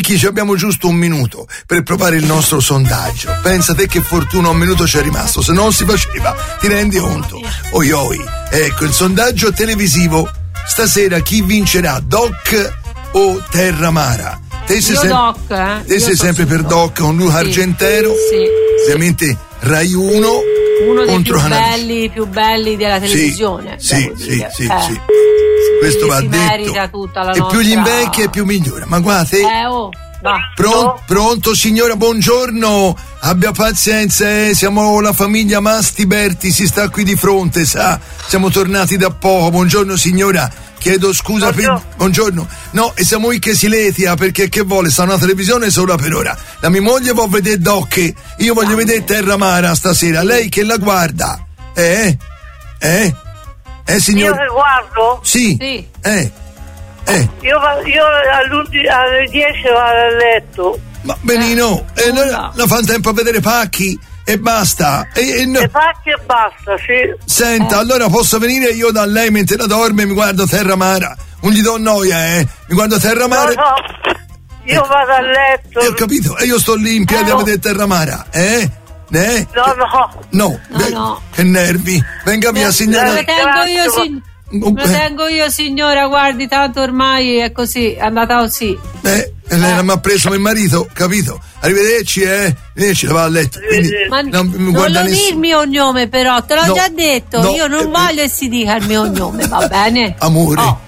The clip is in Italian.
Perché ci abbiamo giusto un minuto per provare il nostro sondaggio. Pensa te che fortuna, un minuto c'è rimasto, se non si faceva, ti rendi conto? Oi oi. Ecco il sondaggio televisivo. Stasera chi vincerà, Doc o Terramara? Te sei sempre per Doc con Luca Argentero. Sì. Ovviamente Rai 1 contro dei più belli della televisione. Sì. Questo va detto. Merita tutta la e nostra... più gli invecchi e più migliora. Ma guardate. Pronto signora, buongiorno. Abbia pazienza, siamo la famiglia Mastiberti, si sta qui di fronte, sa. Siamo tornati da poco. Buongiorno signora. Chiedo scusa buongiorno. No, e siamo qui che si letia perché che vuole, sta una televisione sola per ora. La mia moglie vuole vedere Doc, io voglio vedere Terramara stasera. Lei che la guarda? Signora? Io che guardo? Sì. Io alle 10 vado a letto. Ma benino, la fa tempo a vedere Pacchi e basta. Le pacche e basta, sì. Senta, allora posso venire io da lei mentre la dorme e mi guardo Terramara? Non gli do noia, mi guardo Terramara. No, io vado a letto. Ho capito, e io sto lì in piedi a vedere Terramara, No. Che nervi. Venga via, signora. Lo tengo io, signora, guardi, tanto ormai è così, è andata così. Lei mi ha preso mio marito, capito? Arrivederci, Arrivederci, va a letto. Quindi, non lo dire il mio nome, però, te l'ho già detto, io non voglio che si dica il mio nome, va bene? Amore.